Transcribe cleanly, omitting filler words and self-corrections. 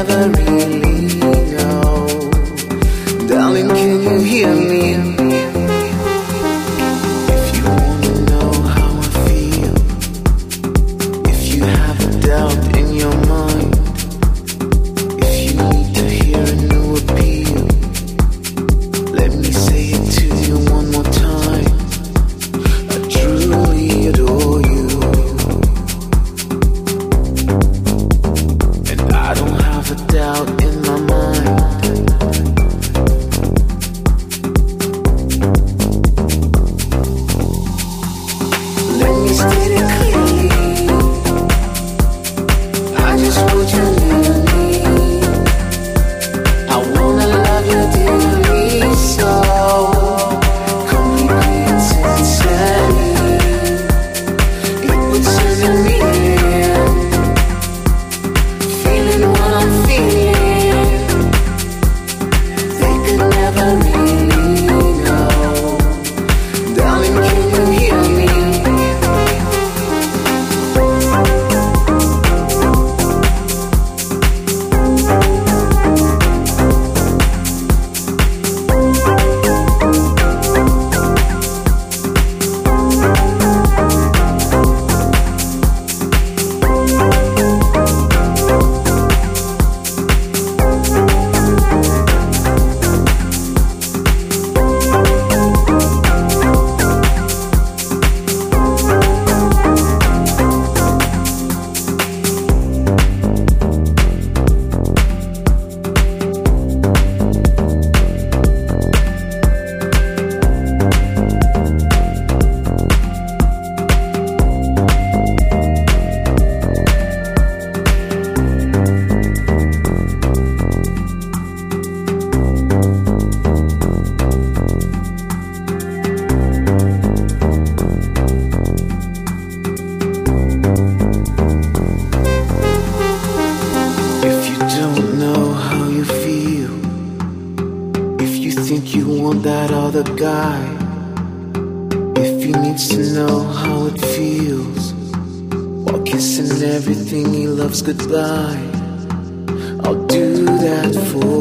never really know. Darling, can you hear me? If you wanna know how I feel, if you have a doubt in your mind, if you need to hear a new appeal, let me say it to you one more time. I truly adore you, and I don't have a doubt in my mind. Let me state it clearly, I just want you near me. I wanna love you dearly, so completely and sincerely. It would send me in, feeling what I'm feeling. They could never really know. Darling, can you hear me? If you don't know how you feel, if you think you want that other guy, if he needs to know how it feels while kissing everything he loves goodbye, I'll do that for